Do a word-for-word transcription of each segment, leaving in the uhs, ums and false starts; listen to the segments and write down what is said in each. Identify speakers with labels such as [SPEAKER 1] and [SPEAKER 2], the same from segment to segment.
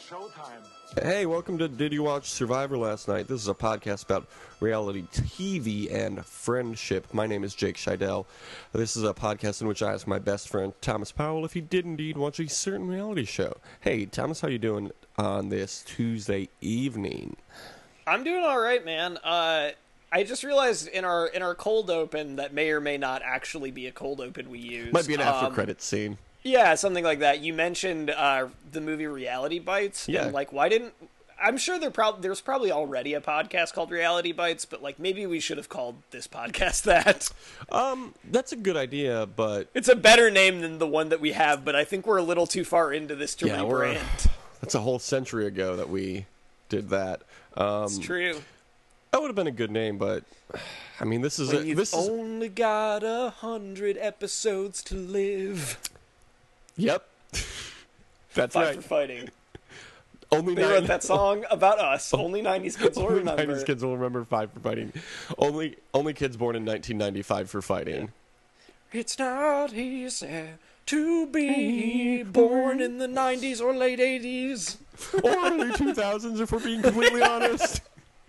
[SPEAKER 1] showtime.
[SPEAKER 2] Hey, welcome to Did You Watch Survivor Last Night? This is a podcast about reality T V and friendship. My name is Jake Scheidel. This is a podcast in which I ask my best friend Thomas Powell if he did indeed watch a certain reality show. Hey, Thomas, how you doing on this Tuesday evening?
[SPEAKER 3] I'm doing all right, man. Uh, I just realized in our in our cold open that may or may not actually be a cold open we use.
[SPEAKER 2] Might be an after
[SPEAKER 3] um,
[SPEAKER 2] credits scene.
[SPEAKER 3] Yeah, something like that. You mentioned uh, the movie Reality Bites.
[SPEAKER 2] Yeah.
[SPEAKER 3] And, like, why didn't... I'm sure there prob- there's probably already a podcast called Reality Bites, but, like, maybe we should have called this podcast that.
[SPEAKER 2] Um, that's a good idea, but...
[SPEAKER 3] It's a better name than the one that we have, but I think we're a little too far into this to
[SPEAKER 2] Yeah, we're-
[SPEAKER 3] rebrand.
[SPEAKER 2] That's a whole century ago that we did that. Um,
[SPEAKER 3] It's true.
[SPEAKER 2] That would have been a good name, but... I mean, this is...
[SPEAKER 3] When
[SPEAKER 2] a,
[SPEAKER 3] you've
[SPEAKER 2] this is
[SPEAKER 3] only got a hundred episodes to live.
[SPEAKER 2] Yep. That's
[SPEAKER 3] Fight
[SPEAKER 2] right.
[SPEAKER 3] for fighting.
[SPEAKER 2] Only
[SPEAKER 3] They
[SPEAKER 2] nine,
[SPEAKER 3] wrote that song about us. Only nineties kids will
[SPEAKER 2] only
[SPEAKER 3] remember.
[SPEAKER 2] nineties kids will remember Five for Fighting. Only only kids born in nineteen ninety-five for fighting.
[SPEAKER 3] It's not easy to be born in the nineties or late eighties.
[SPEAKER 2] Or early two thousands, if we're being completely honest.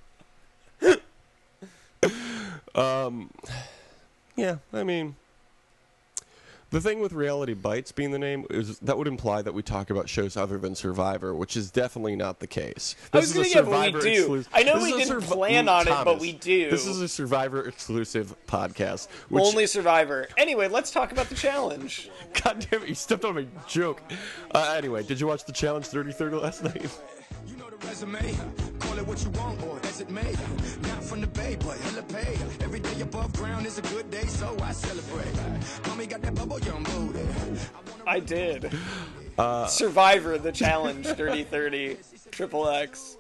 [SPEAKER 2] um, yeah, I mean... The thing with Reality Bites being the name is that would imply that we talk about shows other than Survivor, which is definitely not the case. This
[SPEAKER 3] I was
[SPEAKER 2] is
[SPEAKER 3] going
[SPEAKER 2] a
[SPEAKER 3] to get what we
[SPEAKER 2] Survivor
[SPEAKER 3] do.
[SPEAKER 2] exclu-
[SPEAKER 3] I know
[SPEAKER 2] this
[SPEAKER 3] we
[SPEAKER 2] is a
[SPEAKER 3] didn't
[SPEAKER 2] Survi-
[SPEAKER 3] plan on it, but
[SPEAKER 2] Thomas,
[SPEAKER 3] we do.
[SPEAKER 2] This is a Survivor exclusive podcast. Which,
[SPEAKER 3] Only Survivor. Anyway, let's talk about the challenge.
[SPEAKER 2] God damn it, you stepped on my joke. Uh, anyway, did you watch the Challenge thirty thirty last night?
[SPEAKER 4] You know the resume, call it what you want or as it may. Not from the bay, but hella pay. Every day above ground is a good day, so I celebrate. Mommy got that bubble gum booty.
[SPEAKER 3] I did. Uh, Survivor, the challenge, thirty thirty, Triple X.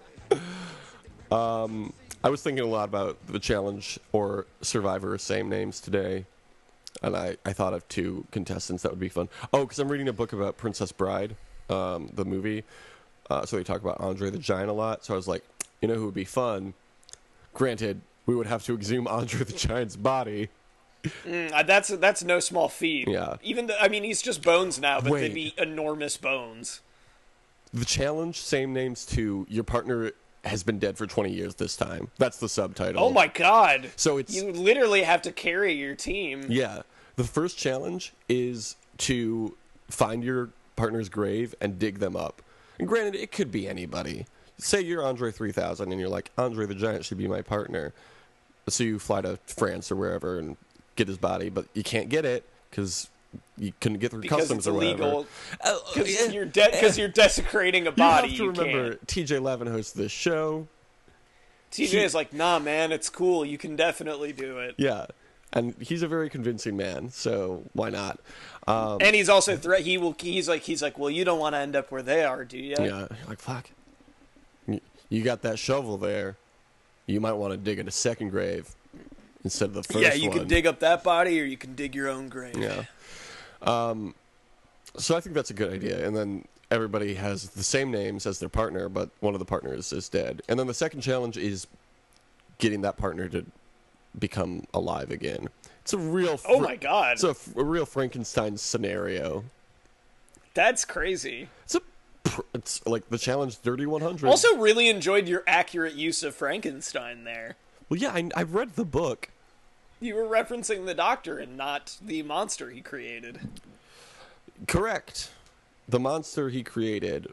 [SPEAKER 2] Um, I was thinking a lot about the Challenge or Survivor, same names today. And I, I thought of two contestants that would be fun. Oh, because I'm reading a book about Princess Bride, um, the movie. Uh, so they talk about Andre the Giant a lot. So I was like, you know who would be fun? Granted, we would have to exhume Andre the Giant's body.
[SPEAKER 3] Mm, uh, that's that's no small feat.
[SPEAKER 2] Yeah.
[SPEAKER 3] Even though, I mean, he's just bones now, but
[SPEAKER 2] Wait.
[SPEAKER 3] they'd be enormous bones.
[SPEAKER 2] The Challenge, same names to your partner has been dead for twenty years this time. That's the subtitle.
[SPEAKER 3] Oh my god.
[SPEAKER 2] So it's...
[SPEAKER 3] You literally have to carry your team.
[SPEAKER 2] Yeah. The first challenge is to find your partner's grave and dig them up. And granted, it could be anybody. Say you're Andre three thousand and you're like, Andre the Giant should be my partner. So you fly to France or wherever and get his body, but you can't get it because you couldn't get through
[SPEAKER 3] Because
[SPEAKER 2] customs
[SPEAKER 3] it's
[SPEAKER 2] or
[SPEAKER 3] illegal.
[SPEAKER 2] whatever.
[SPEAKER 3] Because
[SPEAKER 2] Uh,
[SPEAKER 3] you're, de- 'cause you're desecrating a body.
[SPEAKER 2] You have to remember,
[SPEAKER 3] can't.
[SPEAKER 2] T J Levin hosts this show.
[SPEAKER 3] T J is like, nah, man, it's cool. You can definitely do it.
[SPEAKER 2] Yeah. And he's a very convincing man, so why not? Um,
[SPEAKER 3] And he's also threat. He will. He's like. He's like. Well, you don't want to end up where they are, do you?
[SPEAKER 2] yeah, you're like, fuck. You- You got that shovel there. You might want to dig at a second grave instead of the first
[SPEAKER 3] Yeah, you
[SPEAKER 2] one.
[SPEAKER 3] can dig up that body, or you can dig your own grave.
[SPEAKER 2] Yeah. Um, so I think that's a good idea. And then everybody has the same names as their partner, but one of the partners is dead. And then the second challenge is getting that partner to become alive again. It's a real... Fr-
[SPEAKER 3] Oh my god,
[SPEAKER 2] It's a, f- a real Frankenstein scenario.
[SPEAKER 3] that's crazy.
[SPEAKER 2] It's a... pr- It's like the challenge Dirty one hundred.
[SPEAKER 3] Also, really enjoyed your accurate use of Frankenstein there.
[SPEAKER 2] Well, yeah, I, I read the book.
[SPEAKER 3] You were referencing the Doctor and not the monster he created.
[SPEAKER 2] Correct. The monster he created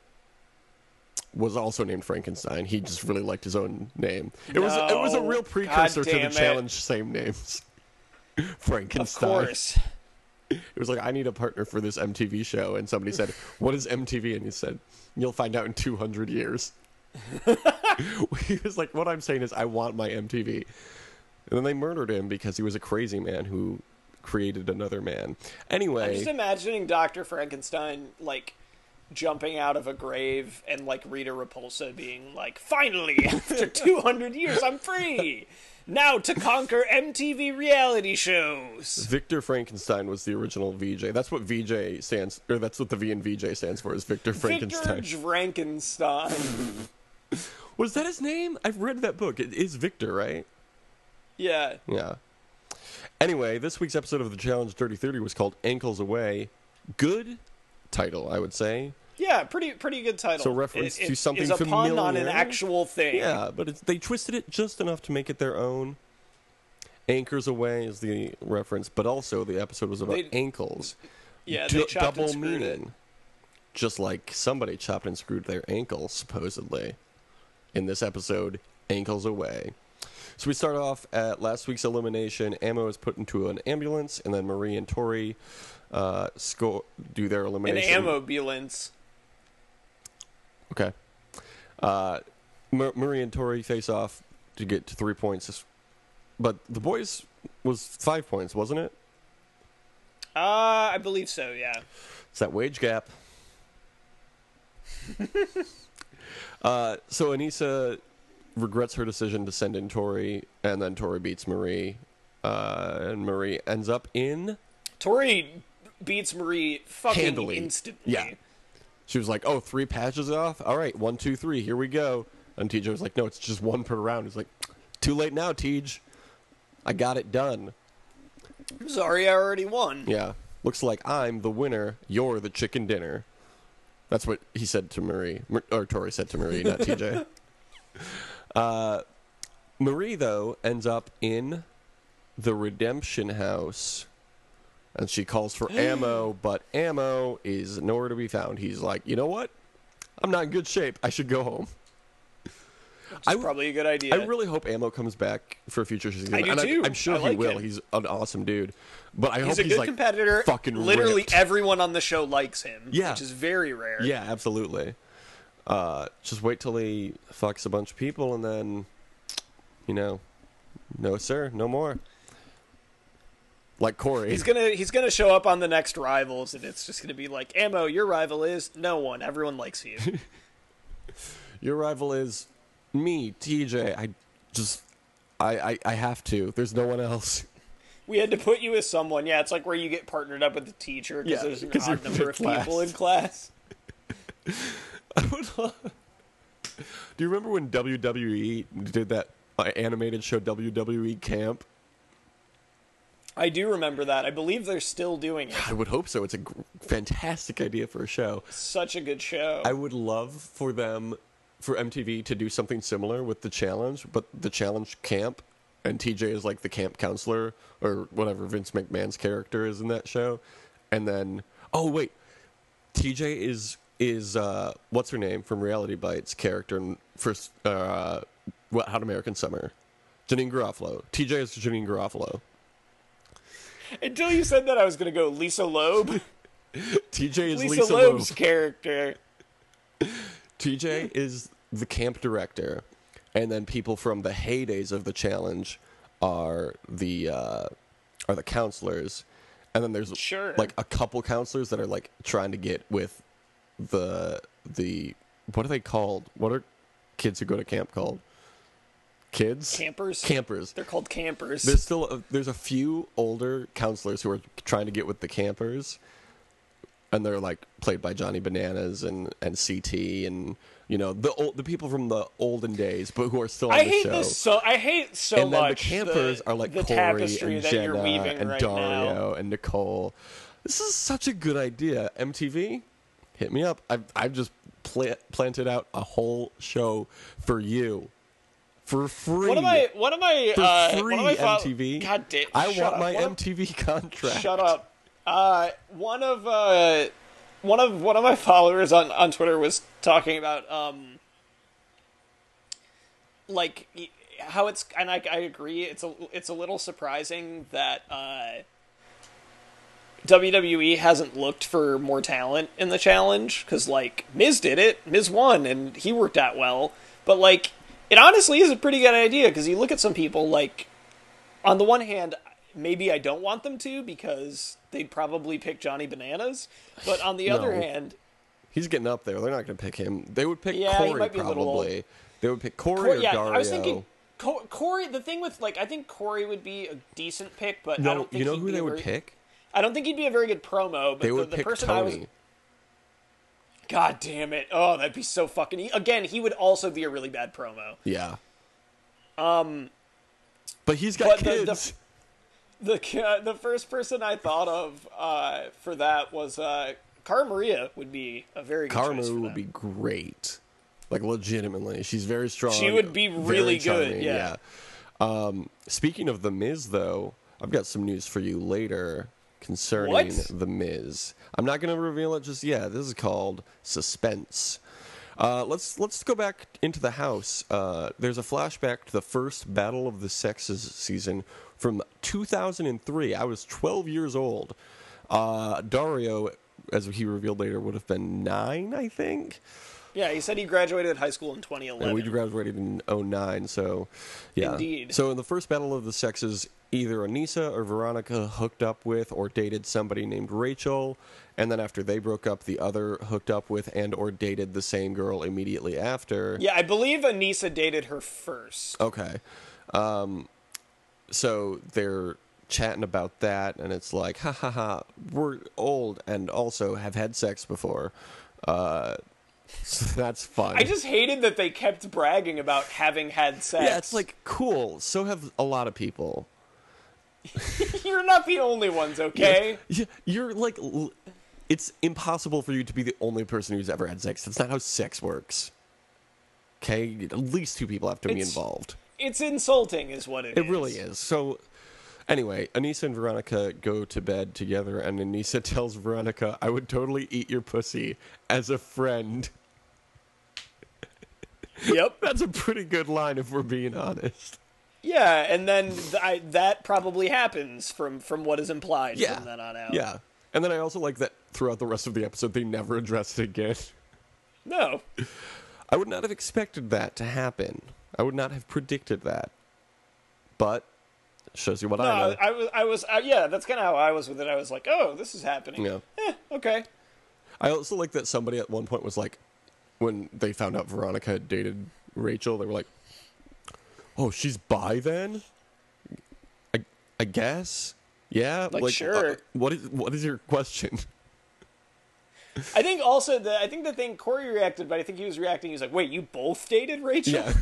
[SPEAKER 2] was also named Frankenstein. He just really liked his own name. It was it was a
[SPEAKER 3] No.
[SPEAKER 2] real precursor
[SPEAKER 3] God
[SPEAKER 2] to the
[SPEAKER 3] damn it.
[SPEAKER 2] challenge same names.
[SPEAKER 3] Of
[SPEAKER 2] Frankenstein.
[SPEAKER 3] course.
[SPEAKER 2] It was like, I need a partner for this M T V show, and somebody said, "What is M T V?" And he said, "You'll find out in two hundred years." He was like, "What I'm saying is, I want my M T V." And then they murdered him because he was a crazy man who created another man. Anyway,
[SPEAKER 3] I'm just imagining Doctor Frankenstein, like, jumping out of a grave and, like, Rita Repulsa being like, finally, after two hundred years, I'm free! Now to conquer M T V reality shows!
[SPEAKER 2] Victor Frankenstein was the original V J. That's what V J stands, or that's what the V in V J stands for, is Victor Frankenstein.
[SPEAKER 3] Victor Frankenstein.
[SPEAKER 2] Was that his name? I've read that book. It is Victor, right?
[SPEAKER 3] Yeah.
[SPEAKER 2] Yeah. Anyway, this week's episode of the Challenge Dirty thirty was called Ankles Away. Good title, I would say.
[SPEAKER 3] Yeah, pretty pretty good title.
[SPEAKER 2] So reference
[SPEAKER 3] it,
[SPEAKER 2] to
[SPEAKER 3] it
[SPEAKER 2] something
[SPEAKER 3] is a pun on an
[SPEAKER 2] familiar.
[SPEAKER 3] actual thing.
[SPEAKER 2] Yeah, but it's, they twisted it just enough to make it their own. Anchors Away is the reference, but also the episode was about
[SPEAKER 3] They-
[SPEAKER 2] ankles.
[SPEAKER 3] Yeah,
[SPEAKER 2] Du-
[SPEAKER 3] they chopped
[SPEAKER 2] double
[SPEAKER 3] and screwed
[SPEAKER 2] meaning.
[SPEAKER 3] it.
[SPEAKER 2] Just like somebody chopped and screwed their ankles, supposedly. In this episode, Ankles Away. So we start off at last week's elimination. Ammo is put into an ambulance, and then Marie and Tori uh, score do their
[SPEAKER 3] An
[SPEAKER 2] elimination.
[SPEAKER 3] ambulance.
[SPEAKER 2] Okay. Uh, M- Marie and Tori face off to get to three points. But the boys was five points, wasn't it?
[SPEAKER 3] Uh, I believe so. Yeah.
[SPEAKER 2] It's that wage gap. uh, so Anissa regrets her decision to send in Tori, and then Tori beats Marie. Uh, and Marie ends up in...
[SPEAKER 3] Tori beats Marie fucking
[SPEAKER 2] Handily.
[SPEAKER 3] instantly.
[SPEAKER 2] Yeah. She was like, oh, three patches off? All right, one, two, three, here we go. And T J was like, no, it's just one per round. He's like, too late now, Tej. I got it done.
[SPEAKER 3] I'm sorry, I already won.
[SPEAKER 2] Yeah. Looks like I'm the winner. You're the chicken dinner. That's what he said to Marie. Mar- or Tori said to Marie, not T J. Uh, Marie, though, ends up in the Redemption House. And she calls for Ammo, but Ammo is nowhere to be found. He's like, you know what? I'm not in good shape. I should go home.
[SPEAKER 3] It's
[SPEAKER 2] I-
[SPEAKER 3] probably a good idea.
[SPEAKER 2] I really hope Ammo comes back for a future season.
[SPEAKER 3] I do
[SPEAKER 2] and
[SPEAKER 3] too.
[SPEAKER 2] I, I'm sure
[SPEAKER 3] I
[SPEAKER 2] he
[SPEAKER 3] like
[SPEAKER 2] will.
[SPEAKER 3] him.
[SPEAKER 2] He's an awesome dude. But I
[SPEAKER 3] he's
[SPEAKER 2] hope
[SPEAKER 3] a
[SPEAKER 2] he's
[SPEAKER 3] good
[SPEAKER 2] like
[SPEAKER 3] competitor.
[SPEAKER 2] fucking
[SPEAKER 3] Literally
[SPEAKER 2] ripped.
[SPEAKER 3] everyone on the show likes him.
[SPEAKER 2] Yeah.
[SPEAKER 3] Which is very rare.
[SPEAKER 2] Yeah, absolutely. Uh, just wait till he fucks a bunch of people and then, you know, no sir, no more. Like Corey.
[SPEAKER 3] He's gonna he's gonna show up on the next Rivals, and it's just gonna be like, Ammo, your rival is no one. Everyone likes you.
[SPEAKER 2] Your rival is me, T J. I just, I, I, I have to. There's no one else.
[SPEAKER 3] We had to put you as someone. Yeah, it's like where you get partnered up with the teacher because
[SPEAKER 2] Yeah,
[SPEAKER 3] there's an
[SPEAKER 2] 'cause you're
[SPEAKER 3] odd number of
[SPEAKER 2] picked
[SPEAKER 3] people
[SPEAKER 2] last.
[SPEAKER 3] in class.
[SPEAKER 2] I would love. Do you remember when W W E did that uh, animated show W W E Camp?
[SPEAKER 3] I do remember that. I believe they're still doing it.
[SPEAKER 2] I would hope so. It's a gr- fantastic idea for a show.
[SPEAKER 3] Such a good show.
[SPEAKER 2] I would love for them, for M T V to do something similar with the challenge, but the challenge camp, and T J is like the camp counselor or whatever Vince McMahon's character is in that show, and then oh wait, T J is is uh, what's her name from Reality Bites character in first uh, what Hot American Summer, Janine Garofalo. T J is Janine Garofalo.
[SPEAKER 3] Until you said that, I was gonna go Lisa Loeb.
[SPEAKER 2] T J is
[SPEAKER 3] Lisa,
[SPEAKER 2] Lisa,
[SPEAKER 3] Loeb's
[SPEAKER 2] Loeb.
[SPEAKER 3] character.
[SPEAKER 2] T J is the camp director, and then people from the heydays of the challenge are the uh, are the counselors, and then there's
[SPEAKER 3] Sure.
[SPEAKER 2] like a couple counselors that are like trying to get with the the what are they called? What are kids who go to camp called? Kids?
[SPEAKER 3] Campers.
[SPEAKER 2] Campers.
[SPEAKER 3] They're called campers.
[SPEAKER 2] There's still a, there's a few older counselors who are trying to get with the campers, and they're like played by Johnny Bananas and, and C T and you know the old, the people from the olden days, but who are still on
[SPEAKER 3] I
[SPEAKER 2] the
[SPEAKER 3] hate
[SPEAKER 2] show.
[SPEAKER 3] this so. I hate so
[SPEAKER 2] and then
[SPEAKER 3] much.
[SPEAKER 2] the campers
[SPEAKER 3] the,
[SPEAKER 2] are like
[SPEAKER 3] the
[SPEAKER 2] Corey
[SPEAKER 3] tapestry
[SPEAKER 2] and
[SPEAKER 3] that
[SPEAKER 2] Jenna
[SPEAKER 3] you're weaving
[SPEAKER 2] and
[SPEAKER 3] right
[SPEAKER 2] Dario
[SPEAKER 3] now.
[SPEAKER 2] and Nicole. This is such a good idea. M T V, hit me up. I've I've just pla- planted out a whole show for you. For free.
[SPEAKER 3] One of my one of my
[SPEAKER 2] For
[SPEAKER 3] uh,
[SPEAKER 2] free,
[SPEAKER 3] one of my fo-
[SPEAKER 2] M T V.
[SPEAKER 3] God damn!
[SPEAKER 2] I
[SPEAKER 3] shut
[SPEAKER 2] want
[SPEAKER 3] up.
[SPEAKER 2] my
[SPEAKER 3] One of-
[SPEAKER 2] M T V contract.
[SPEAKER 3] Shut up. Uh, one of uh, one of one of my followers on, on Twitter was talking about um, like y- how it's and I, I agree. It's a it's a little surprising that uh, W W E hasn't looked for more talent in the challenge because like Miz did it, Miz won, and he worked out well. But like, it honestly is a pretty good idea because you look at some people like. On the one hand, maybe I don't want them to because they'd probably pick Johnny Bananas. But on the other
[SPEAKER 2] No.
[SPEAKER 3] hand,
[SPEAKER 2] He's getting up there. They're not going to pick him. They would pick
[SPEAKER 3] Yeah, he
[SPEAKER 2] Corey
[SPEAKER 3] might be a little
[SPEAKER 2] probably.
[SPEAKER 3] old.
[SPEAKER 2] They would pick Corey
[SPEAKER 3] Cor-
[SPEAKER 2] or
[SPEAKER 3] yeah,
[SPEAKER 2] Dario.
[SPEAKER 3] I was thinking Co- Corey. The thing with like, I think Corey would be a decent pick, but I
[SPEAKER 2] No,
[SPEAKER 3] don't think
[SPEAKER 2] you know
[SPEAKER 3] he'd
[SPEAKER 2] who
[SPEAKER 3] be
[SPEAKER 2] they
[SPEAKER 3] a
[SPEAKER 2] would
[SPEAKER 3] very,
[SPEAKER 2] pick?
[SPEAKER 3] I don't think he'd be a very good promo. But
[SPEAKER 2] They
[SPEAKER 3] the,
[SPEAKER 2] would
[SPEAKER 3] the
[SPEAKER 2] pick
[SPEAKER 3] person
[SPEAKER 2] Tony.
[SPEAKER 3] I was. God damn it! Oh, that'd be so fucking. E- Again, he would also be a really bad promo.
[SPEAKER 2] Yeah. Um. But he's got
[SPEAKER 3] but the- the-
[SPEAKER 2] kids.
[SPEAKER 3] The uh, the first person I thought of uh, for that was uh, Cara Maria would be a very good
[SPEAKER 2] Cara
[SPEAKER 3] choice for
[SPEAKER 2] Maria would
[SPEAKER 3] them.
[SPEAKER 2] be great. Like, legitimately. She's very strong.
[SPEAKER 3] She would be
[SPEAKER 2] very
[SPEAKER 3] really good,
[SPEAKER 2] charming,
[SPEAKER 3] yeah.
[SPEAKER 2] Um, speaking of The Miz, though, I've got some news for you later concerning
[SPEAKER 3] What?
[SPEAKER 2] The Miz. I'm not going to reveal it just yet. This is called suspense. Uh, let's let's go back into the house. Uh, there's a flashback to the first Battle of the Sexes season from two thousand three. I was twelve years old. Uh, Dario, as he revealed later, would have been nine, I think.
[SPEAKER 3] Yeah, he said he graduated high school in twenty eleven.
[SPEAKER 2] And we graduated in oh nine, so yeah.
[SPEAKER 3] Indeed.
[SPEAKER 2] So in the first Battle of the Sexes, either Anissa or Veronica hooked up with or dated somebody named Rachel, and then after they broke up, the other hooked up with and or dated the same girl immediately after.
[SPEAKER 3] Yeah, I believe Anissa dated her first.
[SPEAKER 2] Okay. Um, so they're chatting about that, and it's like, ha ha ha, we're old and also have had sex before. Uh, so that's fun.
[SPEAKER 3] I just hated that they kept bragging about having had sex.
[SPEAKER 2] Yeah, it's like, cool. So have a lot of people.
[SPEAKER 3] You're not the only ones, okay?
[SPEAKER 2] Yeah, you're like, l- it's impossible for you to be the only person who's ever had sex. That's not how sex works. Okay? At least two people have to be
[SPEAKER 3] It's-
[SPEAKER 2] involved.
[SPEAKER 3] It's insulting, is what it is.
[SPEAKER 2] It really is. So, anyway, Anissa and Veronica go to bed together, and Anissa tells Veronica, I would totally eat your pussy as a friend.
[SPEAKER 3] Yep.
[SPEAKER 2] That's a pretty good line if we're being honest.
[SPEAKER 3] Yeah, and then th- I, that probably happens from, from what is implied
[SPEAKER 2] Yeah.
[SPEAKER 3] from then on out.
[SPEAKER 2] Yeah. And then I also like that throughout the rest of the episode, they never addressed it again.
[SPEAKER 3] No.
[SPEAKER 2] I would not have expected that to happen. I would not have predicted that. But shows you what
[SPEAKER 3] No,
[SPEAKER 2] I know.
[SPEAKER 3] I, was, I was, uh, yeah, that's kind of how I was with it. I was like, oh, this is happening.
[SPEAKER 2] Yeah.
[SPEAKER 3] Eh, okay.
[SPEAKER 2] I also like that somebody at one point was like, when they found out Veronica had dated Rachel, they were like, oh, she's bi then? I, I guess? Yeah?
[SPEAKER 3] Like, sure.
[SPEAKER 2] uh, what is what is your question?
[SPEAKER 3] I think also, the, I think the thing, Corey reacted, but I think he was reacting, he was like, wait, you both dated Rachel?
[SPEAKER 2] Yeah.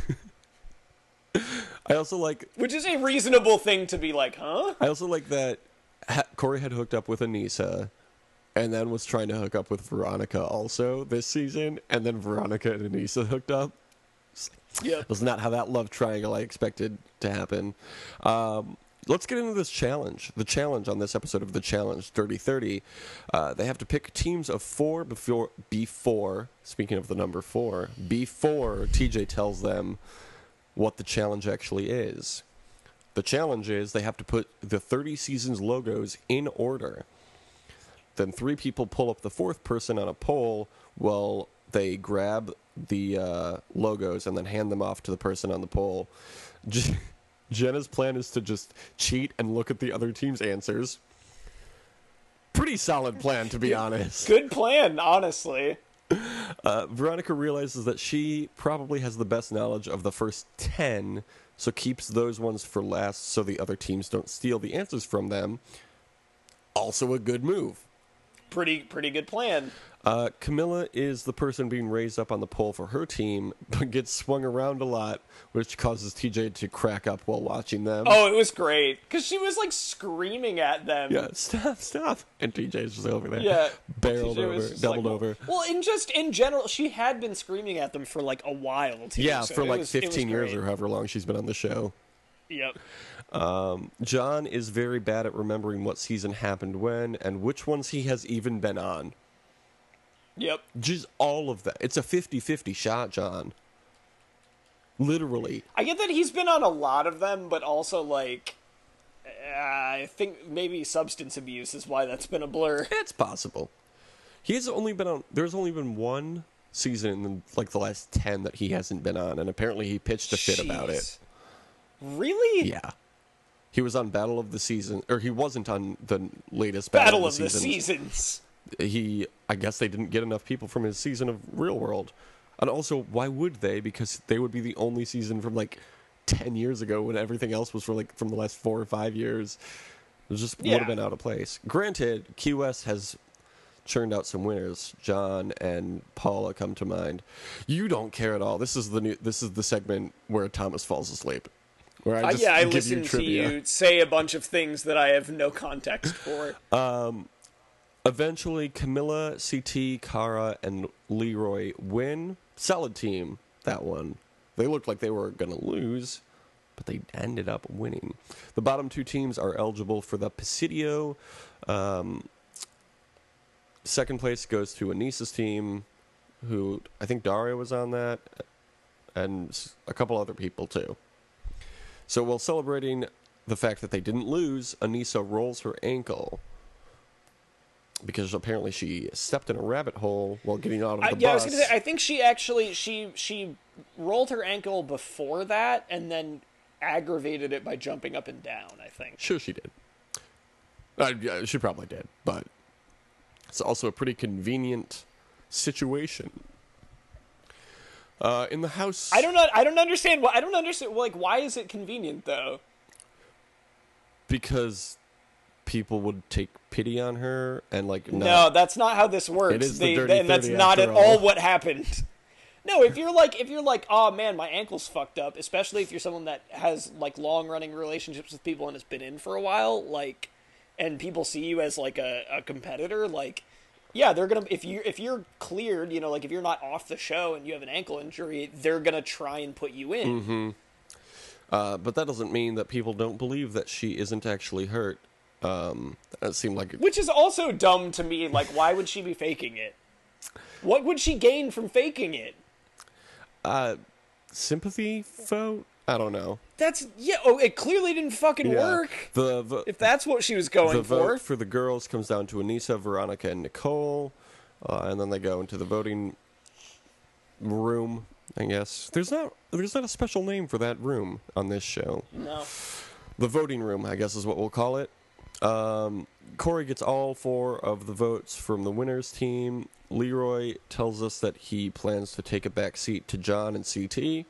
[SPEAKER 2] I also like
[SPEAKER 3] Which is a reasonable thing to be like, huh?
[SPEAKER 2] I also like that ha- Corey had hooked up with Anissa and then was trying to hook up with Veronica also this season, and then Veronica and Anissa hooked up.
[SPEAKER 3] Yeah.
[SPEAKER 2] Was not how that love triangle I expected to happen. Um, let's get into this challenge. The challenge on this episode of The Challenge thirty thirty. Uh, they have to pick teams of four before, before, speaking of the number four, before T J tells them what the challenge actually is. The challenge is they have to put the thirty seasons logos in order. Then three people pull up the fourth person on a pole while they grab the uh, logos and then hand them off to the person on the pole. J- Jenna's plan is to just cheat and look at the other team's answers. Pretty solid plan, to be honest.
[SPEAKER 3] Good plan, honestly.
[SPEAKER 2] Uh, Veronica realizes that she probably has the best knowledge of the first ten, so keeps those ones for last so the other teams don't steal the answers from them. Also a good move.
[SPEAKER 3] Pretty, pretty good plan.
[SPEAKER 2] Uh, Camilla is the person being raised up on the pole for her team, but gets swung around a lot, which causes T J to crack up while watching them.
[SPEAKER 3] Oh, it was great. Because she was, like, screaming at them.
[SPEAKER 2] Yeah, stop, stop. And T J's just over there.
[SPEAKER 3] Yeah.
[SPEAKER 2] Barreled
[SPEAKER 3] T J was
[SPEAKER 2] over,
[SPEAKER 3] just
[SPEAKER 2] doubled
[SPEAKER 3] like,
[SPEAKER 2] over.
[SPEAKER 3] Well, in just, in general, she had been screaming at them for, like, a while, too.
[SPEAKER 2] Yeah,
[SPEAKER 3] so
[SPEAKER 2] for
[SPEAKER 3] it
[SPEAKER 2] like
[SPEAKER 3] was- it was
[SPEAKER 2] fifteen years
[SPEAKER 3] great.
[SPEAKER 2] or however long she's been on the show.
[SPEAKER 3] Yep.
[SPEAKER 2] John is very bad at remembering what season happened when and which ones he has even been on.
[SPEAKER 3] Yep.
[SPEAKER 2] Just all of that. It's a fifty-fifty shot, John. Literally.
[SPEAKER 3] I get that he's been on a lot of them, but also, like, uh, I think maybe substance abuse is why that's been a blur.
[SPEAKER 2] It's possible. He has only been on... There's only been one season in, like, the last ten that he hasn't been on, and apparently he pitched a fit about it.
[SPEAKER 3] Jeez. Really?
[SPEAKER 2] Yeah. He was on Battle of the Season... Or he wasn't on the latest Battle,
[SPEAKER 3] Battle
[SPEAKER 2] of the,
[SPEAKER 3] of the
[SPEAKER 2] Seasons.
[SPEAKER 3] Seasons.
[SPEAKER 2] He... I guess they didn't get enough people from his season of Real World. And also, why would they? Because they would be the only season from, like, ten years ago when everything else was for, like, from the last four or five years. It just would
[SPEAKER 3] Yeah.
[SPEAKER 2] have been out of place. Granted, Key West has churned out some winners. John and Paula come to mind. You don't care at all. This is the new. This is the segment where Thomas falls asleep. Where I
[SPEAKER 3] Uh,
[SPEAKER 2] just
[SPEAKER 3] yeah, I
[SPEAKER 2] give
[SPEAKER 3] listen
[SPEAKER 2] you
[SPEAKER 3] to
[SPEAKER 2] trivia.
[SPEAKER 3] you say a bunch of things that I have no context for.
[SPEAKER 2] Eventually, Camilla, C T, Kara, and Leroy win. Solid team, that one. They looked like they were going to lose, but they ended up winning. The bottom two teams are eligible for the Presidio. Um, second place goes to Anissa's team, who I think Daria was on that, and a couple other people too. So while celebrating the fact that they didn't lose, Anissa rolls her ankle because apparently she stepped in a rabbit hole while getting out of the
[SPEAKER 3] I,
[SPEAKER 2] bus.
[SPEAKER 3] yeah, I was gonna say. I think she actually she she rolled her ankle before that, and then aggravated it by jumping up and down. I think.
[SPEAKER 2] Sure, she did. Uh, yeah, she probably did, but it's also a pretty convenient situation. Uh, in the house,
[SPEAKER 3] I don't know. I don't understand. Why, I don't understand. Like, why is it convenient though?
[SPEAKER 2] Because people would take pity on her and like not,
[SPEAKER 3] No, that's not how this works.
[SPEAKER 2] It is the
[SPEAKER 3] They,
[SPEAKER 2] dirty
[SPEAKER 3] and that's
[SPEAKER 2] thirty
[SPEAKER 3] not at
[SPEAKER 2] after
[SPEAKER 3] all
[SPEAKER 2] all.
[SPEAKER 3] what happened. No, if you're like if you're like, oh man, my ankle's fucked up, especially if you're someone that has like long running relationships with people and has been in for a while, like, and people see you as like a, a competitor, like, yeah, they're gonna if you if you're cleared, you know, like if you're not off the show and you have an ankle injury, they're gonna try and put you in.
[SPEAKER 2] Mm-hmm. Uh, but that doesn't mean that people don't believe that she isn't actually hurt. Um, that seemed like it.
[SPEAKER 3] Which is also dumb to me. Like, why would she be faking it? What would she gain from faking it?
[SPEAKER 2] Uh, sympathy vote? I don't know.
[SPEAKER 3] That's yeah. Oh, it clearly didn't fucking
[SPEAKER 2] Yeah.
[SPEAKER 3] work.
[SPEAKER 2] The, the
[SPEAKER 3] If that's what she was going
[SPEAKER 2] the
[SPEAKER 3] for.
[SPEAKER 2] vote for the girls comes down to Anissa, Veronica, and Nicole, uh, and then they go into the voting room. I guess there's not there's not a special name for that room on this show.
[SPEAKER 3] No.
[SPEAKER 2] The voting room, I guess, is what we'll call it. Um, Corey gets all four of the votes from the winners team. Leroy tells us that he plans to take a back seat to John and C T.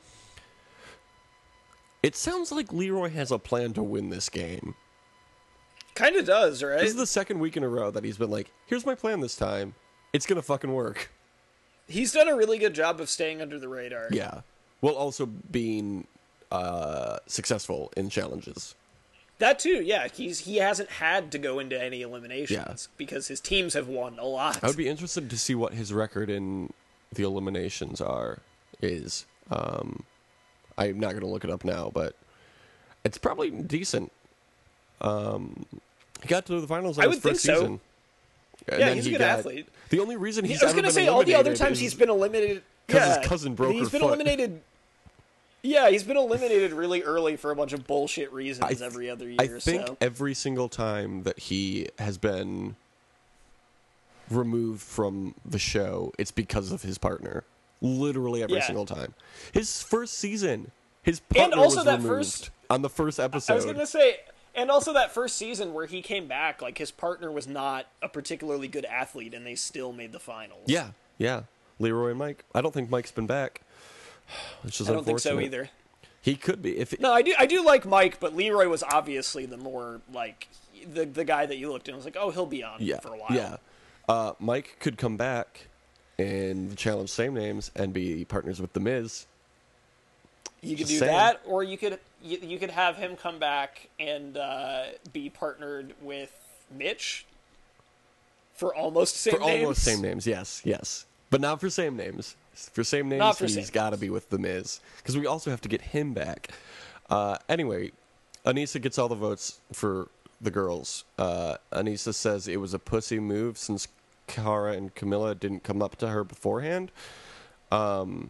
[SPEAKER 2] It sounds like Leroy has a plan to win this game.
[SPEAKER 3] Kind of does, right?
[SPEAKER 2] This is the second week in a row that he's been like, here's my plan this time. It's going to fucking work.
[SPEAKER 3] He's done a really good job of staying under the radar.
[SPEAKER 2] Yeah. While also being uh, successful in challenges.
[SPEAKER 3] That too, yeah. He's he hasn't had to go into any eliminations
[SPEAKER 2] Yeah.
[SPEAKER 3] because his teams have won a lot.
[SPEAKER 2] I would be interested to see what his record in the eliminations are is. Um, I'm not going to look it up now, but it's probably decent. Um, he got to the finals on
[SPEAKER 3] I
[SPEAKER 2] his
[SPEAKER 3] would think
[SPEAKER 2] first
[SPEAKER 3] so.
[SPEAKER 2] season. And
[SPEAKER 3] Yeah,
[SPEAKER 2] then
[SPEAKER 3] he's a
[SPEAKER 2] he
[SPEAKER 3] good
[SPEAKER 2] got-
[SPEAKER 3] athlete.
[SPEAKER 2] The only reason he's
[SPEAKER 3] I was
[SPEAKER 2] ever
[SPEAKER 3] gonna
[SPEAKER 2] been
[SPEAKER 3] say all the other
[SPEAKER 2] eliminated
[SPEAKER 3] times
[SPEAKER 2] is
[SPEAKER 3] he's been eliminated
[SPEAKER 2] 'cause
[SPEAKER 3] yeah,
[SPEAKER 2] his cousin broke
[SPEAKER 3] He's
[SPEAKER 2] her
[SPEAKER 3] been
[SPEAKER 2] foot.
[SPEAKER 3] eliminated. Yeah, he's been eliminated really early for a bunch of bullshit reasons
[SPEAKER 2] I th-
[SPEAKER 3] every other year.
[SPEAKER 2] I think
[SPEAKER 3] so.
[SPEAKER 2] every single time that he has been removed from the show, it's because of his partner. Literally every
[SPEAKER 3] Yeah.
[SPEAKER 2] single time. His first season, his partner
[SPEAKER 3] also
[SPEAKER 2] was
[SPEAKER 3] that
[SPEAKER 2] removed
[SPEAKER 3] first-
[SPEAKER 2] on the first episode.
[SPEAKER 3] I was gonna say, and also that first season where he came back, like his partner was not a particularly good athlete, and they still made the finals.
[SPEAKER 2] Yeah, yeah. Leroy and Mike. I don't think Mike's been back. Which is
[SPEAKER 3] I don't think so
[SPEAKER 2] unfortunate.
[SPEAKER 3] either.
[SPEAKER 2] He could be if it,
[SPEAKER 3] No, I do. I do like Mike, but Leroy was obviously the more like the the guy that you looked and was like, oh, he'll be on
[SPEAKER 2] yeah,
[SPEAKER 3] for a while.
[SPEAKER 2] yeah. Uh, Mike could come back in the challenge same names and be partners with the Miz.
[SPEAKER 3] You could
[SPEAKER 2] Just
[SPEAKER 3] do
[SPEAKER 2] saying.
[SPEAKER 3] that, or you could you, you could have him come back and uh, be partnered with Mitch for almost same
[SPEAKER 2] For
[SPEAKER 3] names.
[SPEAKER 2] almost same names, yes, yes. But not for same names. For same names,
[SPEAKER 3] Not for
[SPEAKER 2] he's
[SPEAKER 3] same
[SPEAKER 2] got to
[SPEAKER 3] names.
[SPEAKER 2] be with The Miz. Because we also have to get him back. Uh, anyway, Anissa gets all the votes for the girls. Uh, Anissa says it was a pussy move since Cara and Camilla didn't come up to her beforehand. Um,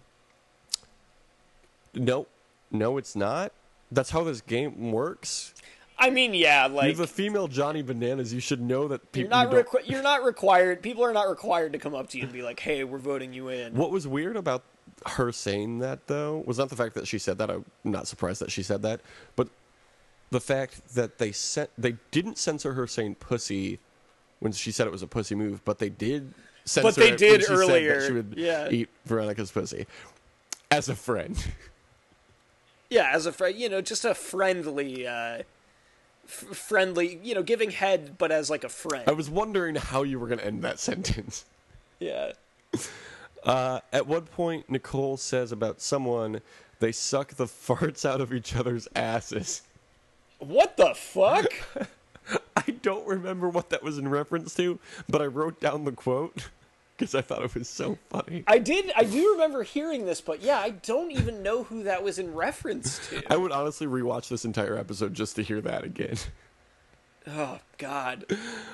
[SPEAKER 2] no, no, it's not. That's how this game works.
[SPEAKER 3] I mean, yeah, like
[SPEAKER 2] You're the female Johnny Bananas. You should know that
[SPEAKER 3] you're
[SPEAKER 2] people.
[SPEAKER 3] not
[SPEAKER 2] don't-
[SPEAKER 3] requ- you're not required. People are not required to come up to you and be like, "Hey, we're voting you in."
[SPEAKER 2] What was weird about her saying that, though, was not the fact that she said that. I'm not surprised that she said that, but the fact that they sent they didn't censor her saying "pussy" when she said it was a pussy move, but they did censor
[SPEAKER 3] But they
[SPEAKER 2] it
[SPEAKER 3] did
[SPEAKER 2] when she said
[SPEAKER 3] earlier,
[SPEAKER 2] that she would
[SPEAKER 3] yeah.
[SPEAKER 2] eat Veronica's pussy as a friend.
[SPEAKER 3] Yeah, as a friend, you know, just a friendly, uh, f- friendly, you know, giving head, but as like a friend.
[SPEAKER 2] I was wondering how you were going to end that sentence.
[SPEAKER 3] Yeah.
[SPEAKER 2] Uh, at one point, Nicole says about someone, they suck the farts out of each other's asses.
[SPEAKER 3] What the fuck?
[SPEAKER 2] I don't remember what that was in reference to, but I wrote down the quote because I thought it was so funny.
[SPEAKER 3] I did. I do remember hearing this, but yeah, I don't even know who that was in reference to.
[SPEAKER 2] I would honestly rewatch this entire episode just to hear that again.
[SPEAKER 3] Oh God.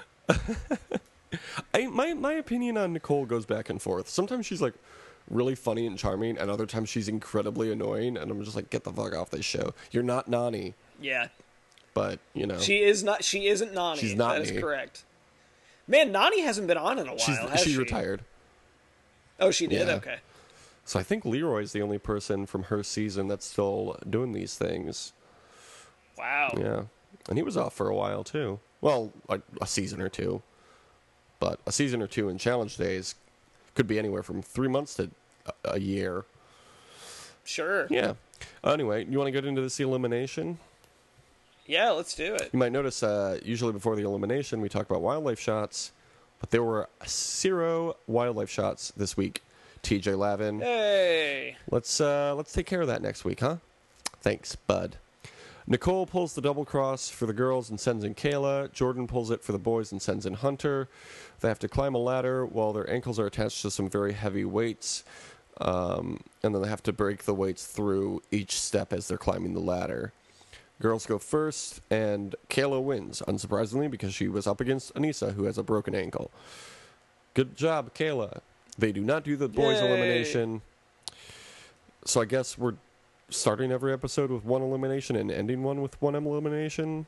[SPEAKER 2] I my my opinion on Nicole goes back and forth. Sometimes she's like really funny and charming, and other times she's incredibly annoying, and I'm just like, get the fuck off this show. You're not Nani,
[SPEAKER 3] Yeah.
[SPEAKER 2] but you know
[SPEAKER 3] She is not. She isn't Nani.
[SPEAKER 2] She's not
[SPEAKER 3] That is
[SPEAKER 2] me.
[SPEAKER 3] correct. Man, Nani hasn't been on in a while.
[SPEAKER 2] she's
[SPEAKER 3] has
[SPEAKER 2] she
[SPEAKER 3] she
[SPEAKER 2] retired.
[SPEAKER 3] Oh, she did.
[SPEAKER 2] Yeah.
[SPEAKER 3] Okay.
[SPEAKER 2] So I think Leroy's the only person from her season that's still doing these things.
[SPEAKER 3] Wow.
[SPEAKER 2] Yeah, and he was off for a while too. Well, like a season or two, but a season or two in challenge days could be anywhere from three months to a, a year.
[SPEAKER 3] Sure.
[SPEAKER 2] Yeah. Anyway, you want to get into this elimination?
[SPEAKER 3] Yeah. Let's do it.
[SPEAKER 2] You might notice, uh, usually before the elimination, we talk about wildlife shots, but there were zero wildlife shots this week. T J Lavin,
[SPEAKER 3] Hey.
[SPEAKER 2] let's uh, let's take care of that next week, huh? Thanks, bud. Nicole pulls the double cross for the girls and sends in Kayla. Jordan pulls it for the boys and sends in Hunter. They have to climb a ladder while their ankles are attached to some very heavy weights, um, and then they have to break the weights through each step as they're climbing the ladder. Girls go first, and Kayla wins, unsurprisingly, because she was up against Anissa, who has a broken ankle. Good job, Kayla. They do not do the boys'
[SPEAKER 3] Yay.
[SPEAKER 2] elimination. So I guess we're starting every episode with one elimination and ending one with one elimination